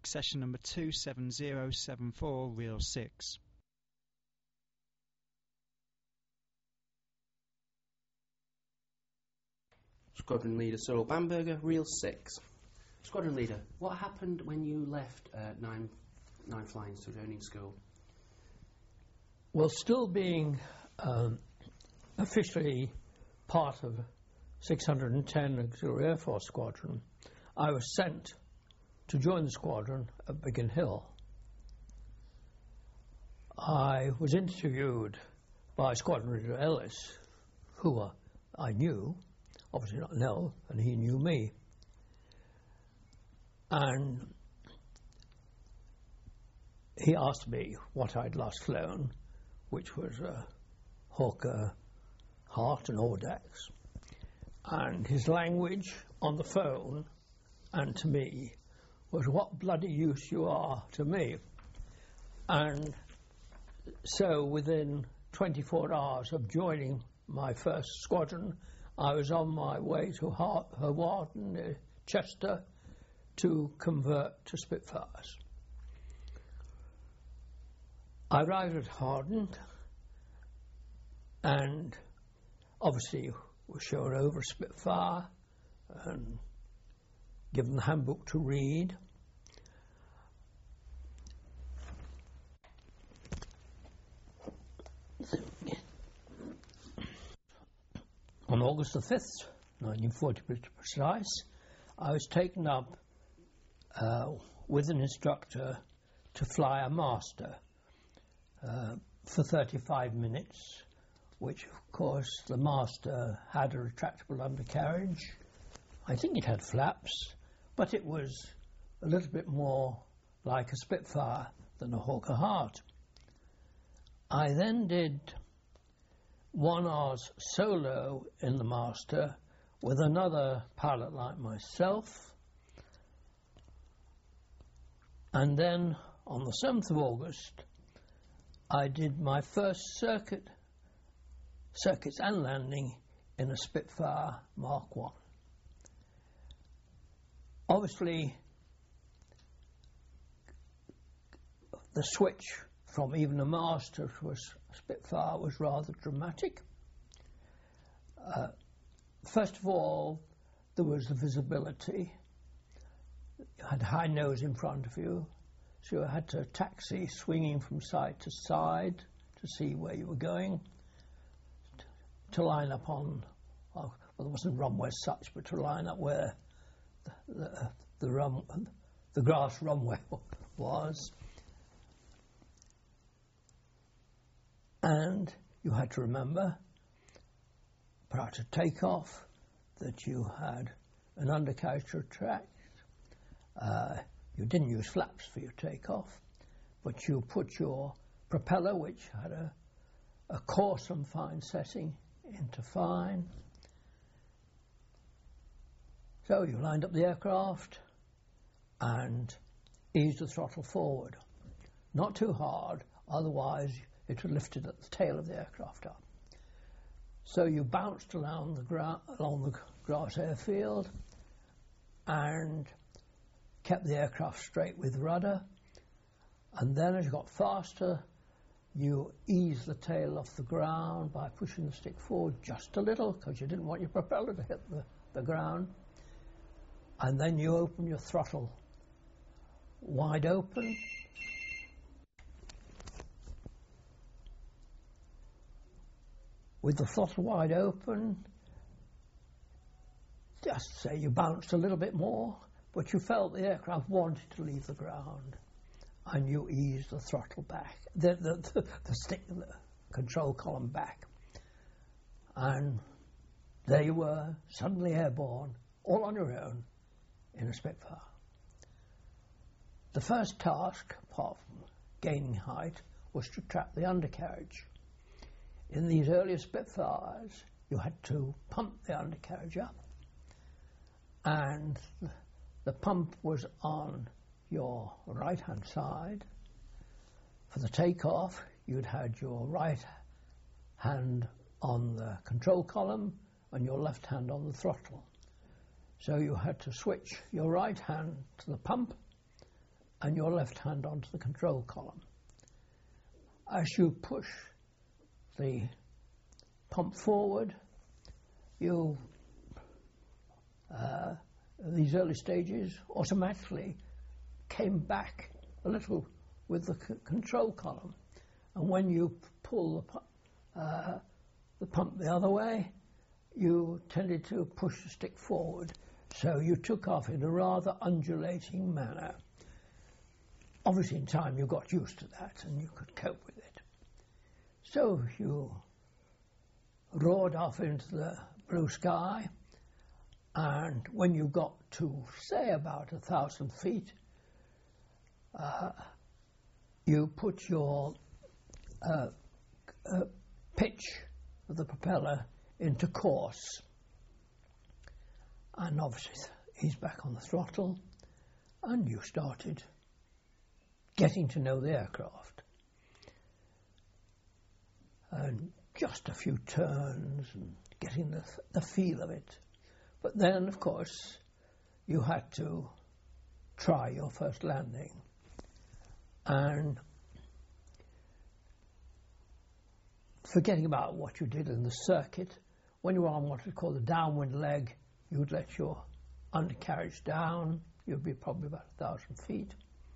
session number 27074, reel 6. Squadron Leader Cyril Bamberger, reel 6. Squadron Leader, what happened when you left 9 Flying Sojourning School? Well, still being officially part of 610 Auxiliary Air Force Squadron, I was sent to join the squadron at Biggin Hill. I was interviewed by Squadron Leader Ellis, who I knew, obviously not Nell, and he knew me. And he asked me what I'd last flown, which was a Hawker Hart and Audax. And his language on the phone and to me was, "What bloody use you are to me." And so within 24 hours of joining my first squadron, I was on my way to Hawarden near Chester to convert to Spitfires. I arrived at Hawarden and obviously was shown over Spitfire and given the handbook to read. On August the 5th, 1940 to be precise, I was taken up with an instructor to fly a master for 35 minutes, which of course the master had a retractable undercarriage. I think it had flaps, but it was a little bit more like a Spitfire than a Hawker Hart. I then did 1 hour's solo in the master with another pilot like myself, and then on the 7th of August I did my first circuits and landing in a Spitfire Mark 1. Obviously the switch from even a master to a Spitfire was rather dramatic. First of all, there was the visibility. You had a high nose in front of you, so you had to taxi swinging from side to side to see where you were going, to line up on, well, there wasn't runway as such, but to line up where the grass runway was. And you had to remember, prior to takeoff, that you had an undercarriage to retract. You didn't use flaps for your takeoff, but you put your propeller, which had a coarse and fine setting, into fine. So you lined up the aircraft and eased the throttle forward. Not too hard, otherwise it would lift it at the tail of the aircraft up. So you bounced along the grass airfield and kept the aircraft straight with rudder, and then as you got faster you eased the tail off the ground by pushing the stick forward just a little, because you didn't want your propeller to hit the ground, and then you open your throttle wide open. With the throttle wide open, just say you bounced a little bit more, but you felt the aircraft wanted to leave the ground, and you eased the throttle back, the control column back, and there you were, suddenly airborne, all on your own, in a Spitfire. The first task, apart from gaining height, was to trap the undercarriage. In these earlier Spitfires, you had to pump the undercarriage up, and the pump was on your right-hand side. For the takeoff, you'd had your right hand on the control column and your left hand on the throttle. So you had to switch your right hand to the pump and your left hand onto the control column. As you push the pump forward, you, these early stages automatically came back a little with the control column. And when you pull the pump the other way, you tended to push the stick forward. So you took off in a rather undulating manner. Obviously in time you got used to that and you could cope with it. So you roared off into the blue sky, and when you got to, say, about 1,000 feet, you put your pitch of the propeller into course, and obviously he's back on the throttle, and you started getting to know the aircraft. And just a few turns and getting the feel of it. But then, of course, you had to try your first landing. And forgetting about what you did in the circuit, when you were on what we call the downwind leg, you would let your undercarriage down. You'd be probably about 1,000 feet.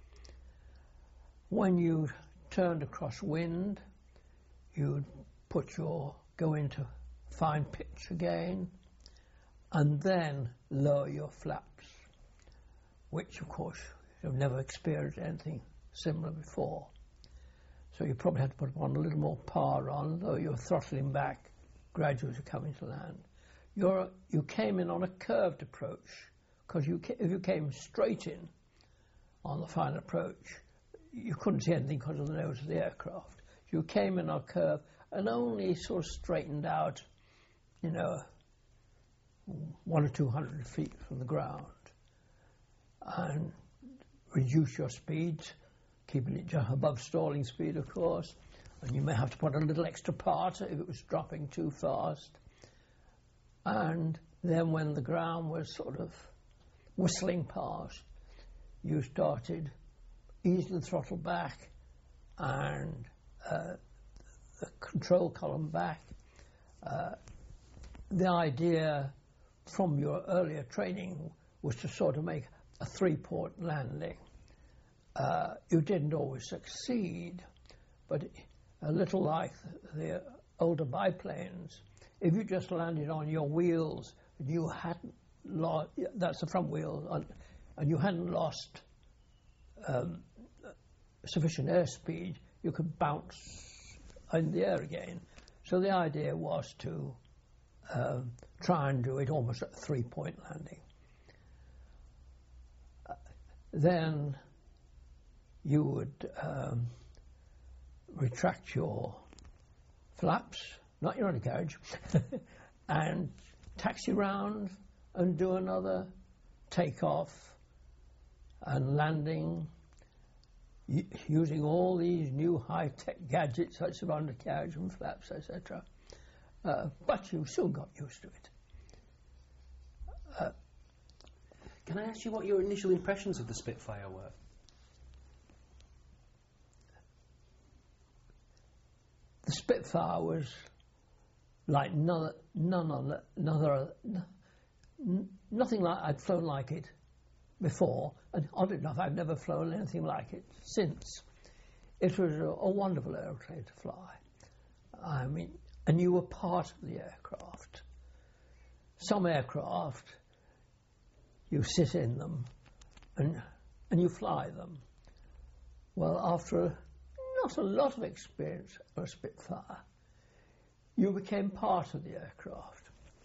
When you turned across wind, you'd go into fine pitch again, and then lower your flaps, which of course you've never experienced anything similar before. So you probably had to put on a little more power on, though you're throttling back gradually to coming to land. You came in on a curved approach, because if you came straight in on the final approach, you couldn't see anything because of the nose of the aircraft. You came in on a curve and only sort of straightened out, 100 or 200 feet from the ground, and reduce your speed, keeping it just above stalling speed, of course, and you may have to put a little extra part if it was dropping too fast. And then when the ground was sort of whistling past, you started easing the throttle back and the control column back. The idea from your earlier training was to sort of make a three-port landing. You didn't always succeed, but a little like the older biplanes, if you just landed on your wheels and you hadn't lost, that's the front wheel, and you hadn't lost sufficient airspeed, you could bounce in the air again. So the idea was to try and do it almost at a three-point landing. Then you would retract your flaps, not your undercarriage, and taxi round and do another takeoff and landing using all these new high-tech gadgets such as undercarriage and flaps, etc. But you soon got used to it. Can I ask you what your initial impressions of the Spitfire were? The Spitfire was like nothing like I'd flown like it before, and oddly enough, I've never flown anything like it since. It was a wonderful aeroplane to fly. I mean, and you were part of the aircraft. Some aircraft, you sit in them and you fly them. Well, after not a lot of experience of a Spitfire, you became part of the aircraft.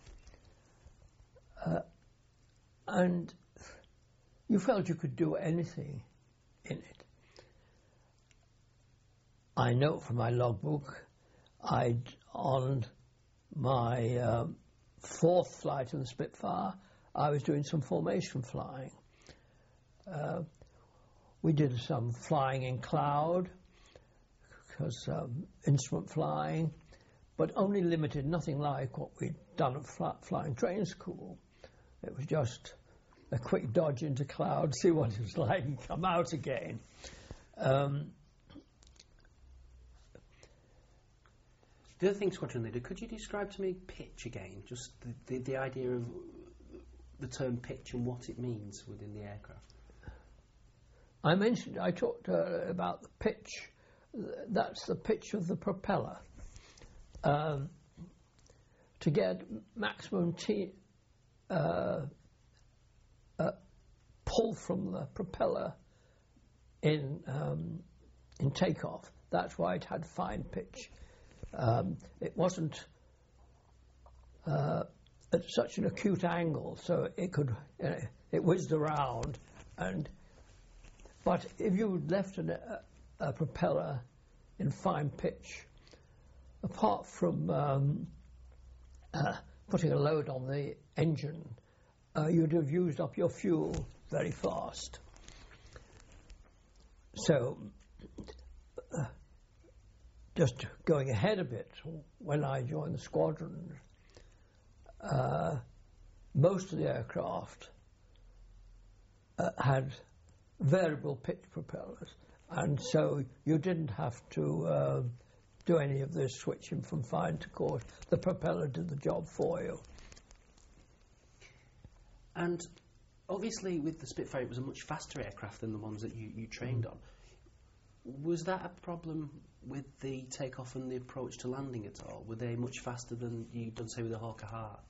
And you felt you could do anything in it. I know from my logbook, on my fourth flight in the Spitfire, I was doing some formation flying. We did some flying in cloud, because instrument flying, but only limited, nothing like what we'd done at flying training school. It was just a quick dodge into cloud, see what it was like, and come out again. The other thing, Squadron Leader, could you describe to me pitch again? Just the idea of the term pitch and what it means within the aircraft. I talked about the pitch. That's the pitch of the propeller. To get maximum pull from the propeller in takeoff. That's why it had fine pitch. It wasn't at such an acute angle, so it could it whizzed around. But if you left a propeller in fine pitch, apart from putting a load on the engine, you'd have used up your fuel very fast. So, just going ahead a bit, when I joined the squadron, most of the aircraft had variable pitch propellers, and so you didn't have to do any of this switching from fine to coarse. The propeller did the job for you. And obviously with the Spitfire it was a much faster aircraft than the ones that you trained on. Was that a problem with the takeoff and the approach to landing at all? Were they much faster than you'd done, say, with the Hawker Hart?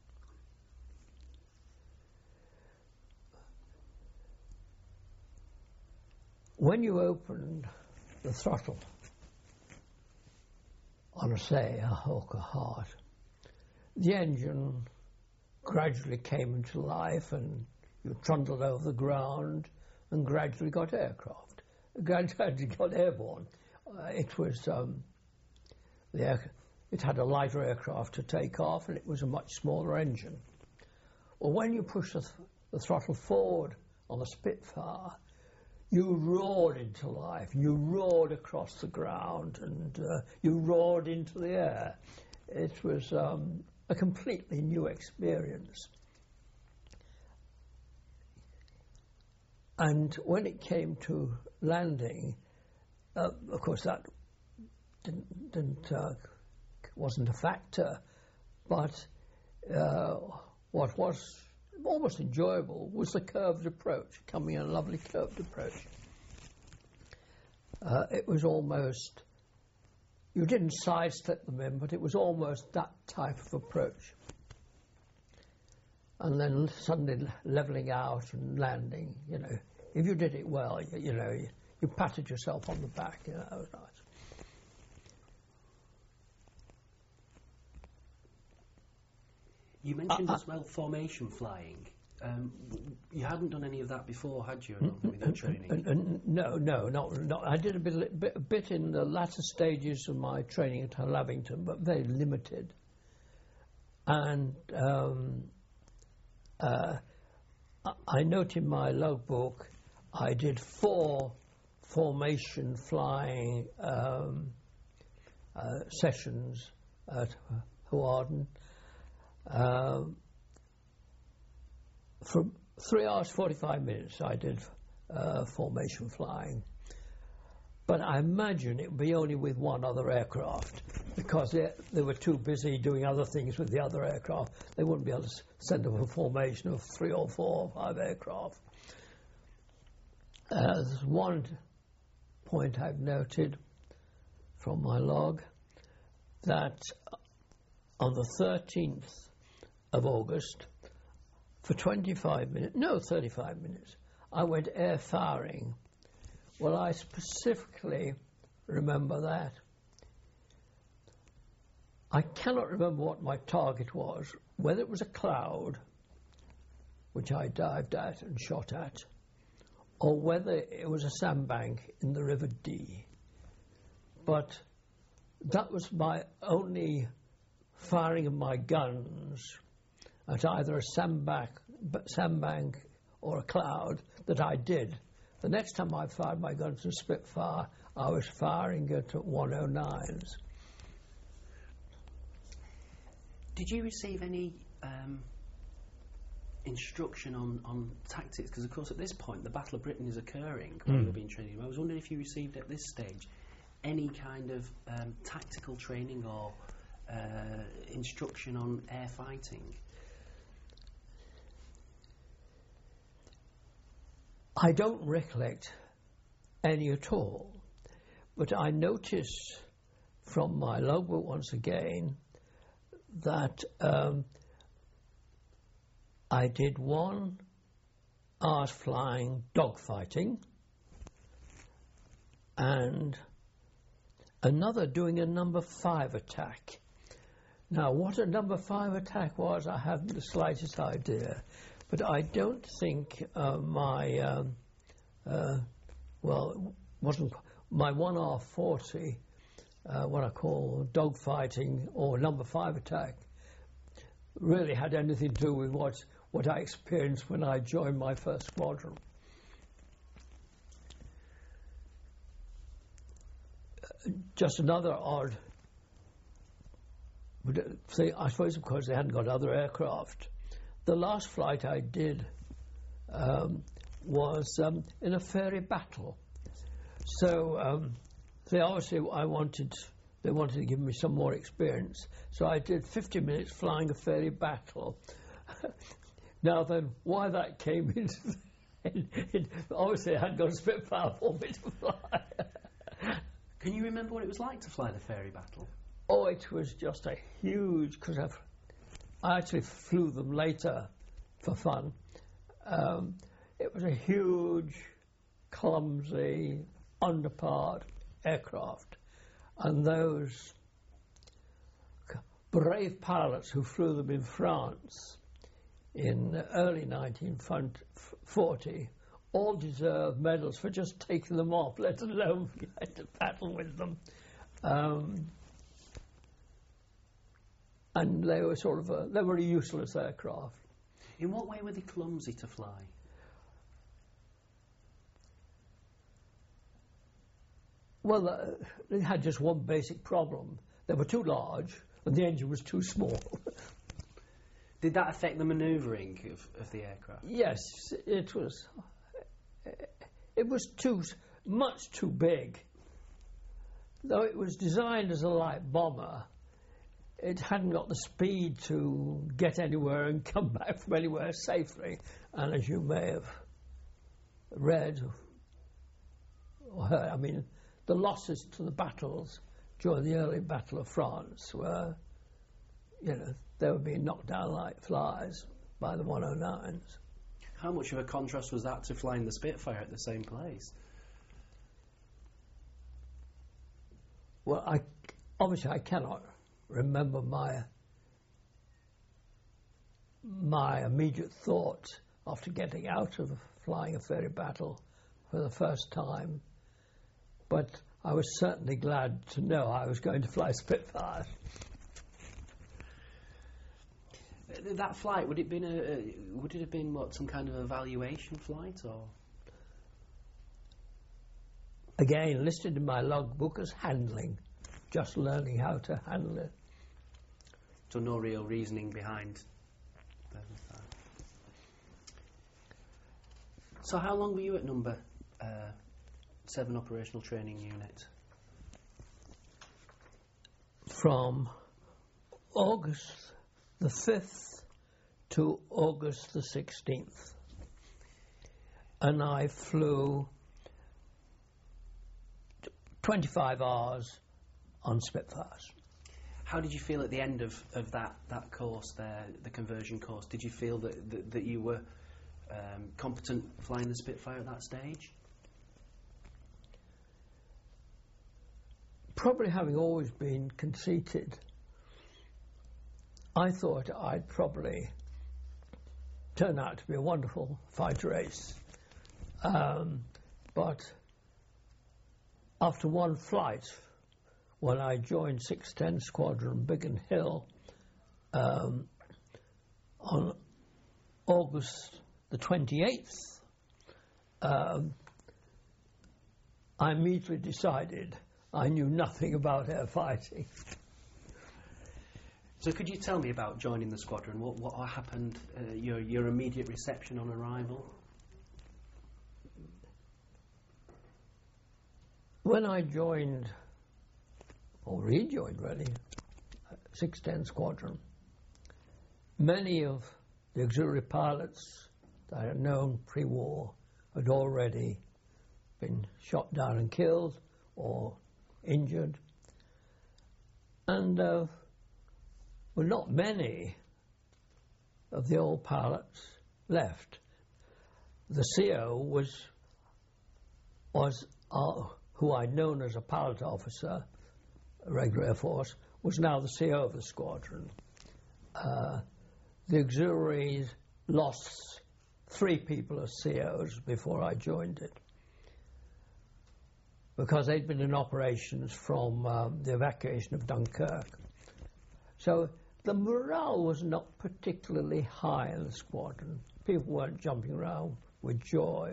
When you opened the throttle on, say, a Hawker Hart, the engine gradually came into life and you trundled over the ground and gradually got aircraft, gradually got airborne. It had a lighter aircraft to take off, and it was a much smaller engine. Well, when you push the throttle forward on the Spitfire, you roared into life. You roared across the ground, and you roared into the air. It was a completely new experience. And when it came to landing, of course that wasn't a factor, but what was almost enjoyable was the curved approach, coming in a lovely curved approach. It was almost, you didn't sidestep them in, but it was almost that type of approach. And then suddenly levelling out and landing, if you did it well, you patted yourself on the back, that was nice. You mentioned as well formation flying. You hadn't done any of that before, had you? With your training? No, not. I did a bit in the latter stages of my training at Lavington, but very limited. And I note in my logbook I did 4 formation flying sessions at Hawarden. For 3 hours 45 minutes I did formation flying, but I imagine it would be only with one other aircraft, because they were too busy doing other things with the other aircraft. They wouldn't be able to send up a formation of 3 or 4 or 5 aircraft. There's one point I've noted from my log, that on the 13th of August, for 35 minutes, I went air firing. Well, I specifically remember that. I cannot remember what my target was, whether it was a cloud, which I dived at and shot at, or whether it was a sandbank in the River Dee. But that was my only firing of my guns at either a sandbank or a cloud that I did. The next time I fired my guns at Spitfire, I was firing at 109s. Did you receive any instruction on tactics? Because, of course, at this point, the Battle of Britain is occurring while you're being trained. I was wondering if you received at this stage any kind of tactical training or instruction on air fighting. I don't recollect any at all, but I notice from my logbook once again that I did 1 hour's flying dogfighting and another doing a number 5 attack. Now, what a number 5 attack was, I haven't the slightest idea, but I don't think my wasn't my 1R40, what I call dogfighting or number 5 attack, really had anything to do with what I experienced when I joined my first squadron. Just another odd thing, I suppose, because they hadn't got other aircraft. The last flight I did was in a ferry battle. So they wanted to give me some more experience. So I did 50 minutes flying a ferry battle. Now then, why that came into it, obviously I hadn't got a Spitfire for me to fly. Can you remember what it was like to fly the ferry battle? Oh, it was just a huge, because I actually flew them later for fun. It was a huge, clumsy, underpart aircraft. And those brave pilots who flew them in France in the early 1940 all deserve medals for just taking them off, let alone had to battle with them. And they were they were a useless aircraft. In what way were they clumsy to fly? Well, they had just one basic problem. They were too large and the engine was too small. Did that affect the manoeuvring of the aircraft? Yes, it was much too big. Though it was designed as a light bomber, it hadn't got the speed to get anywhere and come back from anywhere safely. And as you may have read or heard, I mean, the losses to the battles during the early Battle of France were, they were being knocked down like flies by the 109s. How much of a contrast was that to flying the Spitfire at the same place? Well, obviously I cannot remember my immediate thought after getting out of flying a ferry battle for the first time, but I was certainly glad to know I was going to fly Spitfire. That flight, would it have been some kind of evaluation flight, or? Again, listed in my logbook as handling, just learning how to handle it. So no real reasoning behind that. So how long were you at number 7 Operational Training Unit? From August the 5th to August the 16th. And I flew 25 hours on Spitfires. How did you feel at the end of that course there, the conversion course? Did you feel that you were competent flying the Spitfire at that stage? Probably having always been conceited, I thought I'd probably turn out to be a wonderful fighter ace. But after one flight, when I joined 610 Squadron Biggin Hill on August the 28th, I immediately decided I knew nothing about air fighting. So could you tell me about joining the squadron? What happened? Your immediate reception on arrival? When I joined, or rejoined really, 610 Squadron, many of the auxiliary pilots that I had known pre-war had already been shot down and killed or injured. And well, not many of the old pilots left. The CO was who I'd known as a pilot officer, regular Air Force, was now the CO of the squadron. The auxiliaries lost 3 people as COs before I joined it, because they'd been in operations from the evacuation of Dunkirk. So the morale was not particularly high in the squadron. People weren't jumping around with joy.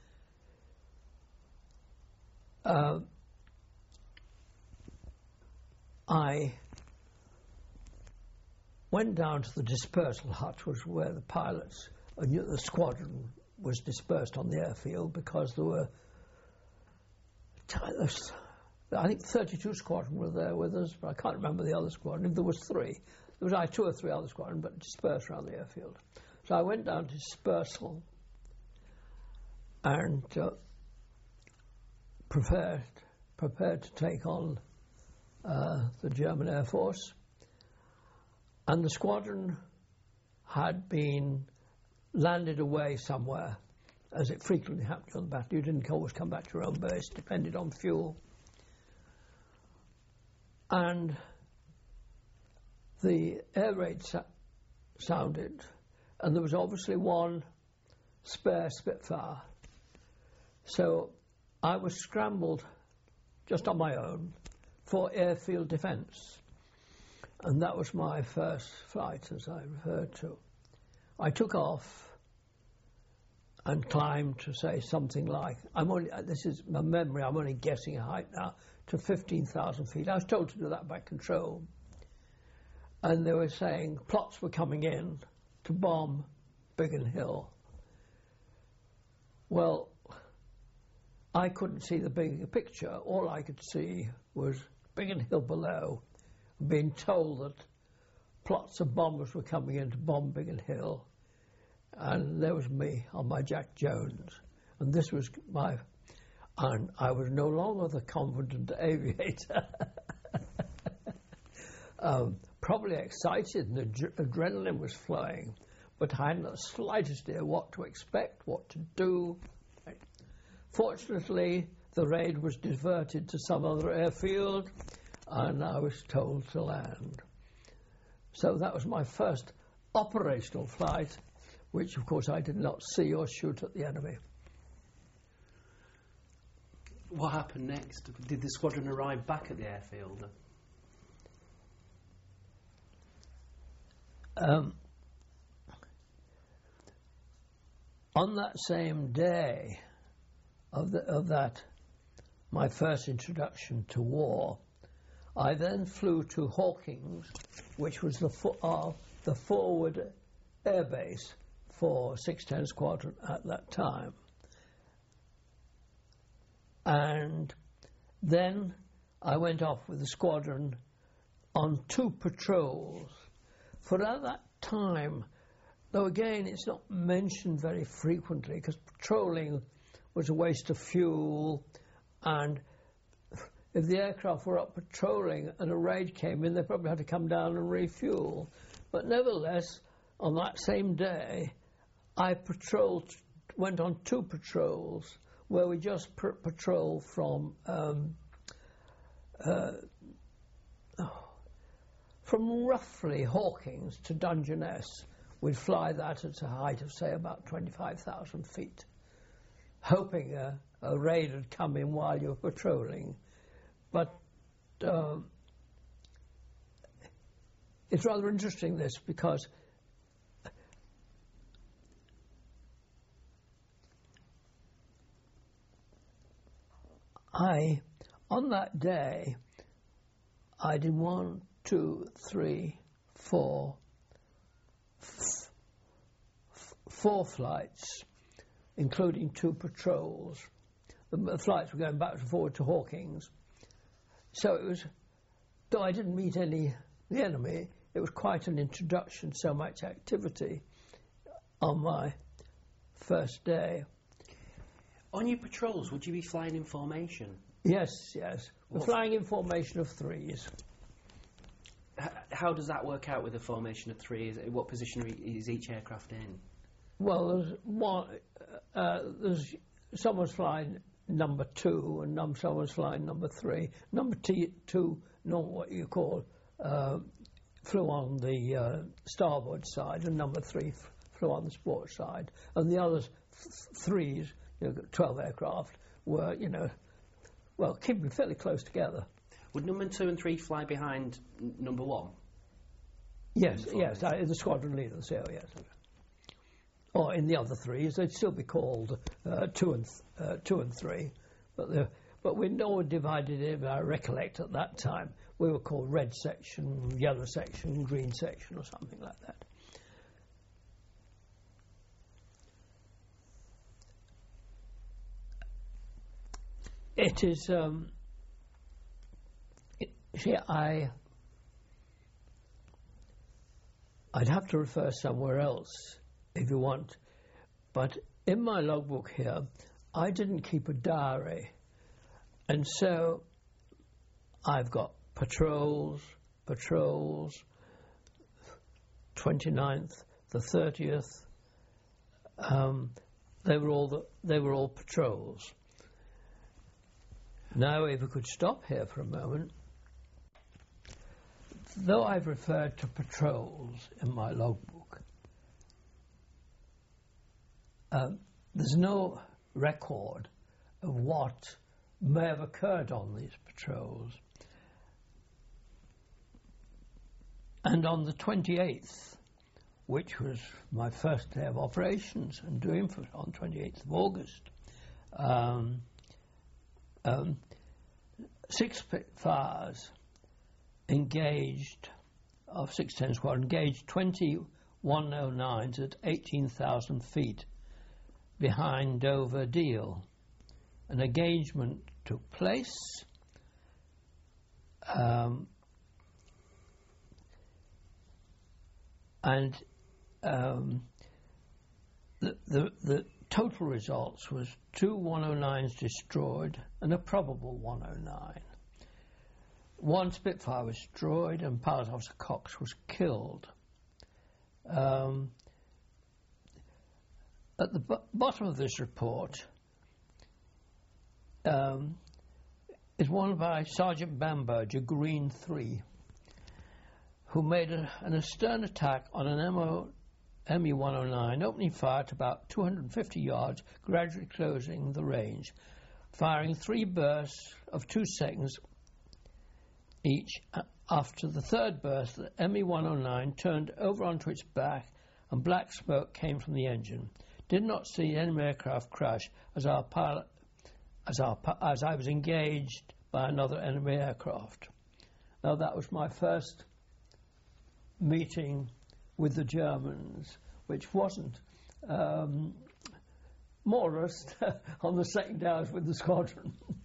I went down to the dispersal hut, which was where the pilots, the squadron was dispersed on the airfield, because there were, I think 32 squadron were there with us, but I can't remember the other squadron. If there was 3. There was either 2 or 3 other squadron, but dispersed around the airfield. So I went down to dispersal and prepared to take on the German Air Force. And the squadron had been landed away somewhere, as it frequently happened on the battle. You didn't always come back to your own base, depended on fuel. And the air raid sounded, and there was obviously one spare Spitfire. So I was scrambled just on my own for airfield defence. And that was my first flight, as I referred to. I took off and climbed to say something like, this is my memory, I'm only guessing a height now, to 15,000 feet. I was told to do that by control. And they were saying plots were coming in to bomb Biggin Hill. Well, I couldn't see the bigger picture. All I could see was Biggin Hill below, being told that plots of bombers were coming in to bomb Biggin Hill. And there was me on my Jack Jones. And this was and I was no longer the confident aviator. Probably excited and adrenaline was flowing, but I hadn't the slightest idea what to expect, what to do. Fortunately, the raid was diverted to some other airfield, and I was told to land. So that was my first operational flight, which of course I did not see or shoot at the enemy. What happened next? Did the squadron arrive back at the airfield? On that same day of that, my first introduction to war, I then flew to Hawkins, which was the forward air base for 610 Squadron at that time. And then I went off with the squadron on 2 patrols. For at that time, though again it's not mentioned very frequently, because patrolling was a waste of fuel, and if the aircraft were up patrolling and a raid came in, they probably had to come down and refuel. But nevertheless, on that same day, I went on 2 patrols where we just patrolled from roughly Hawkins to Dungeness. We'd fly that at a height of, say, about 25,000 feet, hoping a raid would come in while you were patrolling. But it's rather interesting, this, because on that day, I did 1, 2, 3, for four flights, including 2 patrols. The flights were going back and forward to Hawkins. So it was, though I didn't meet the enemy, it was quite an introduction, so much activity on my first day. On your patrols, would you be flying in formation? Yes. We're flying in formation of 3s. How does that work out with a formation of 3s? What position is each aircraft in? Well, there's someone's flying number 2 and someone's flying number 3. Number 2, not what you call, flew on the starboard side, and number 3 flew on the sport side. And the other 3s, 12 aircraft, were, keeping fairly close together. Would number 2 and 3 fly behind number 1? Yes, the squadron leader, so yes. Or in the other 3s, they'd still be called 2 and 3, but we no one divided it. I recollect at that time we were called red section, yellow section, green section, or something like that. It is. I'd have to refer somewhere else if you want, but in my logbook here, I didn't keep a diary, and so I've got patrols, 29th, the 30th. They were all patrols. Now, if we could stop here for a moment. Though I've referred to patrols in my logbook, there's no record of what may have occurred on these patrols. And on the 28th, which was my first day of operations and doing on 28th of August, 6 Spitfires engaged, of 610 Squadron, engaged 20 109s at 18,000 feet behind Dover Deal. An engagement took place. And the total results was 2 109s destroyed and a probable 109. 1 Spitfire was destroyed and Pilot Officer Cox was killed. At the bottom of this report is one by Sergeant Bamberger, Green 3, who made an astern attack on an ME-109, opening fire at about 250 yards, gradually closing the range, firing 3 bursts of 2 seconds each. After the third burst, the ME-109 turned over onto its back and black smoke came from the engine. Did not see enemy aircraft crash as I was engaged by another enemy aircraft. Now that was my first meeting with the Germans, which wasn't more or less on the second day I was with the squadron.